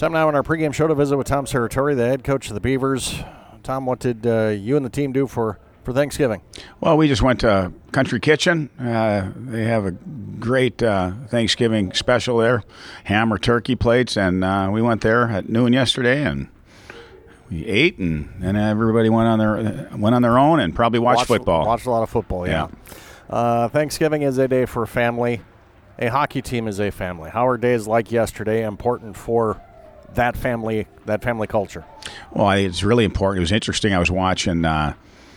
Time now in our pregame show to visit with Tom Serratore, the head coach of the Beavers. Tom, what did you and the team do for Thanksgiving? Well, we just went to Country Kitchen. They have a great Thanksgiving special there, ham or turkey plates, and we went there at noon yesterday, and we ate, and then everybody went on their own and probably watched football. Watched a lot of football, yeah. Thanksgiving is a day for family. A hockey team is a family. How are days like yesterday important for that family culture? Well, it's really important. It was interesting. I was watching the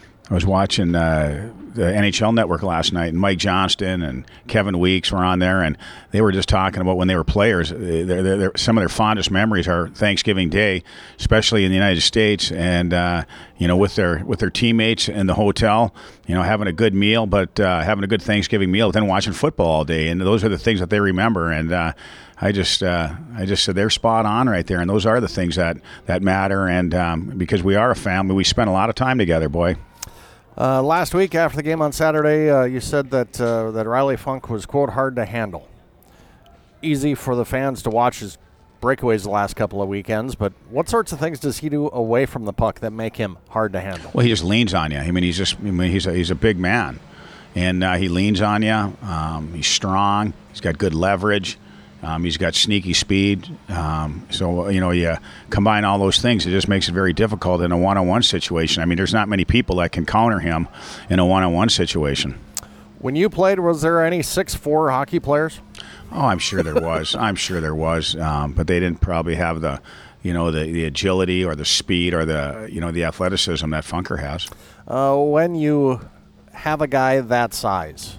NHL Network last night, and Mike Johnston and Kevin Weeks were on there, and they were just talking about when they were players. Some of their fondest memories are Thanksgiving Day, especially in the United States, and with their teammates in the hotel, having a good meal, but having a good Thanksgiving meal, then watching football all day, and those are the things that they remember. And I just said they're spot on right there, and those are the things that matter. And because we are a family, we spend a lot of time together, boy. Last week after the game on Saturday, you said that Riley Funk was, quote, hard to handle. Easy for the fans to watch his breakaways the last couple of weekends, but what sorts of things does he do away from the puck that make him hard to handle? Well, he just leans on you. He's a big man, and he leans on you. He's strong. He's got good leverage. He's got sneaky speed. So you combine all those things, it just makes it very difficult in a one-on-one situation. I mean, there's not many people that can counter him in a one-on-one situation. When you played, was there any 6'4" hockey players? Oh, I'm sure there was. But they didn't probably have the agility or the speed or the athleticism that Funker has. When you have a guy that size,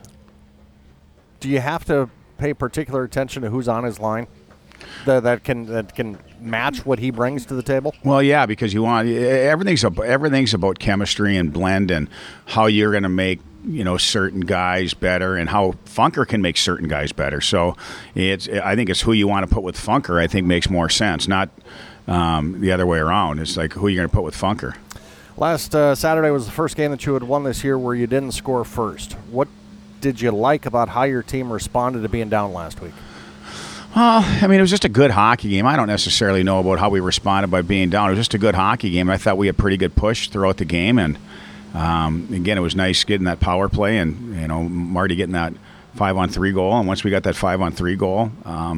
do you have to pay particular attention to who's on his line that can match what he brings to the table? Well, yeah, because you want everything's about chemistry and blend and how you're going to make certain guys better and how Funker can make certain guys better. So I think it's who you want to put with Funker. I think makes more sense, not the other way around. It's like who you're going to put with Funker. Last Saturday was the first game that you had won this year where you didn't score first. What did you like about how your team responded to being down last week? Well, I mean, it was just a good hockey game. I don't necessarily know about how we responded by being down. It was just a good hockey game. I thought we had pretty good push throughout the game, and again, it was nice getting that power play and Marty getting that 5-on-3 goal. And once we got that 5-on-3 goal,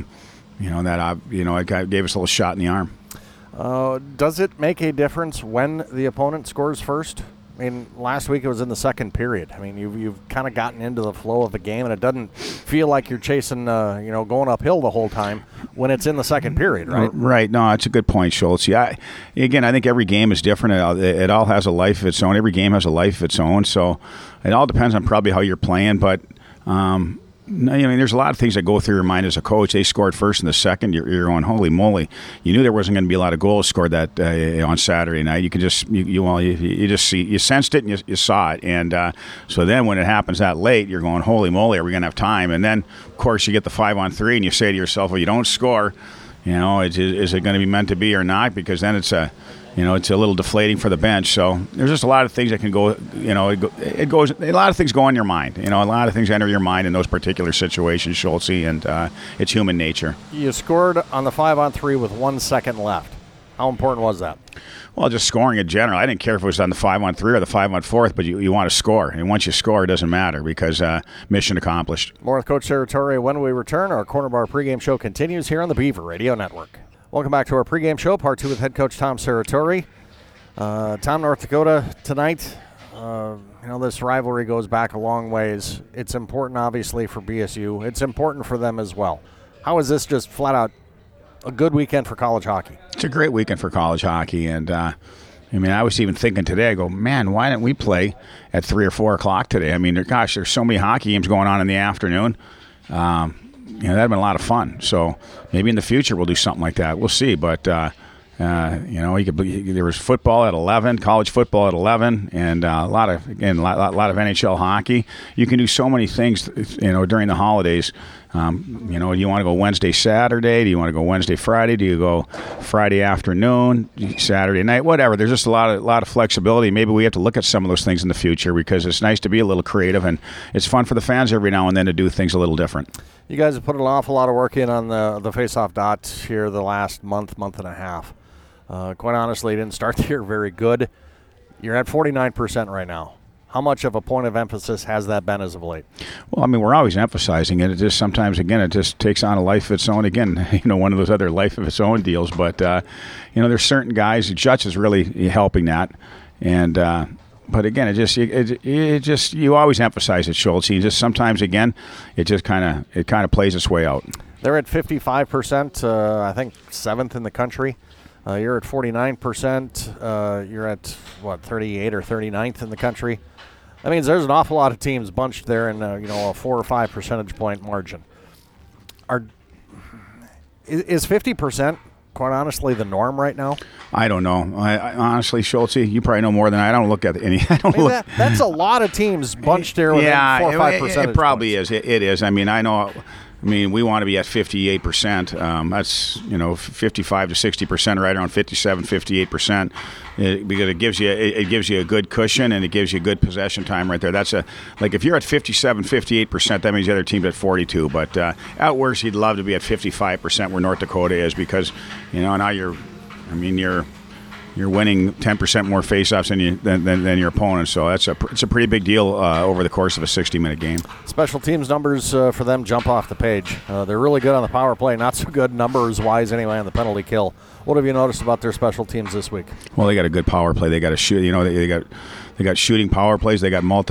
it gave us a little shot in the arm. Does it make a difference when the opponent scores first? I mean, last week it was in the second period. I mean, you've kind of gotten into the flow of the game, and it doesn't feel like you're chasing, going uphill the whole time when it's in the second period, right? Right. No, it's a good point, Schultz. Yeah. Again, I think every game is different. It all has a life of its own. Every game has a life of its own. So it all depends on probably how you're playing, but there's a lot of things that go through your mind as a coach. They scored first in the second. You're going, holy moly! You knew there wasn't going to be a lot of goals scored that on Saturday night. You could just you sensed it and you saw it, and so then when it happens that late, you're going, holy moly! Are we going to have time? And then of course you get the 5-on-3, and you say to yourself, well, you don't score. Is it going to be meant to be or not? Because then it's a little deflating for the bench. So there's just a lot of things that can go, it goes, a lot of things go in your mind. A lot of things enter your mind in those particular situations, Schultze, and it's human nature. You scored on the 5-on-3 with 1 second left. How important was that? Well, just scoring in general. I didn't care if it was on the 5-on-3 or the 5-on-4, but you want to score. And once you score, it doesn't matter because mission accomplished. More with Coach Serratore when we return. Our Corner Bar pregame show continues here on the Beaver Radio Network. Welcome back to our pregame show, part 2 with head coach Tom Serratore. Tom, North Dakota tonight. This rivalry goes back a long ways. It's important, obviously, for BSU. It's important for them as well. How is this just flat out a good weekend for college hockey? It's a great weekend for college hockey, and I was even thinking today, I go, man, why didn't we play at 3 or 4 o'clock today? I mean, there's so many hockey games going on in the afternoon. That'd been a lot of fun. So maybe in the future we'll do something like that. We'll see. But there was football at 11, college football at 11, and a lot of NHL hockey. You can do so many things, during the holidays. You know, do you want to go Wednesday, Saturday? Do you want to go Wednesday, Friday? Do you go Friday afternoon, Saturday night? Whatever. There's just a lot of flexibility. Maybe we have to look at some of those things in the future because it's nice to be a little creative, and it's fun for the fans every now and then to do things a little different. You guys have put an awful lot of work in on the face-off dot here the last month and a half. Quite honestly, you didn't start the year very good. You're at 49% right now. How much of a point of emphasis has that been as of late? Well, I mean, we're always emphasizing it. It just sometimes, again, it just takes on a life of its own. Again, you know, one of those other life of its own deals. But, you know, there's certain guys. Judge is really helping that. And, but again, it just you always emphasize it, Schultz. You just sometimes, again, it kind of plays its way out. They're at 55%, I think 7th in the country. You're at 49%. You're at, 38 or 39th in the country. That means there's an awful lot of teams bunched there in, a 4 or 5 percentage point margin. Is 50%, quite honestly, the norm right now? I don't know. I honestly, Schultze, you probably know more than I. I don't look at any. That's a lot of teams bunched there within 4 or 5 percentage it probably points. is. It is. I mean, I know. I mean, we want to be at 58%. That's 55 to 60%, right around 57, 58%, because it gives you a good cushion and it gives you good possession time right there. That's if you're at 57, 58%, that means the other team's at 42. But out worse, he'd love to be at 55% where North Dakota is because now you're winning 10% more faceoffs than your opponent, so it's a pretty big deal over the course of a 60-minute game. Special teams numbers for them jump off the page. They're really good on the power play, not so good numbers-wise anyway on the penalty kill. What have you noticed about their special teams this week? Well, they got a good power play. They got to shoot. They got shooting power plays. They got